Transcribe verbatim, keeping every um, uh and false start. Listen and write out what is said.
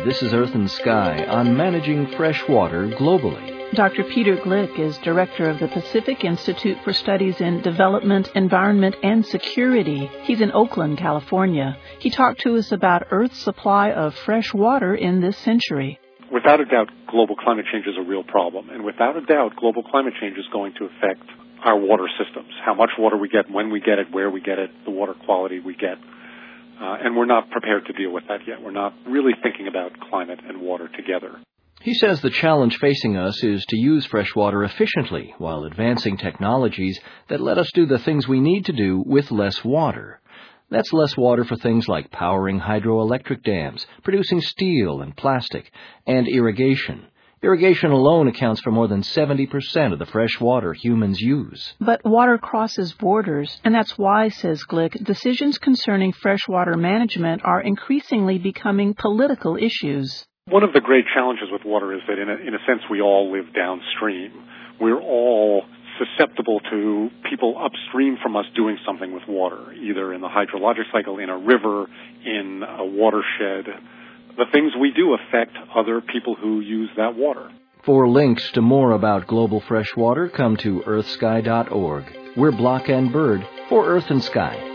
This is Earth and Sky on managing fresh water globally. Doctor Peter Glick is director of the Pacific Institute for Studies in Development, Environment, and Security. He's in Oakland, California. He talked to us about Earth's supply of fresh water in this century. Without a doubt, global climate change is a real problem. And without a doubt, global climate change is going to affect our water systems, how much water we get, when we get it, where we get it, the water quality we get. Uh, and we're not prepared to deal with that yet. We're not really thinking about climate and water together. He says the challenge facing us is to use fresh water efficiently while advancing technologies that let us do the things we need to do with less water. That's less water for things like powering hydroelectric dams, producing steel and plastic, and irrigation. Irrigation alone accounts for more than seventy percent of the fresh water humans use. But water crosses borders, and that's why, says Glick, decisions concerning freshwater management are increasingly becoming political issues. One of the great challenges with water is that, in a, in a sense, we all live downstream. We're all susceptible to people upstream from us doing something with water, either in the hydrologic cycle, in a river, in a watershed. The things we do affect other people who use that water. For links to more about global fresh water, come to earth sky dot org. We're Block and Bird for Earth and Sky.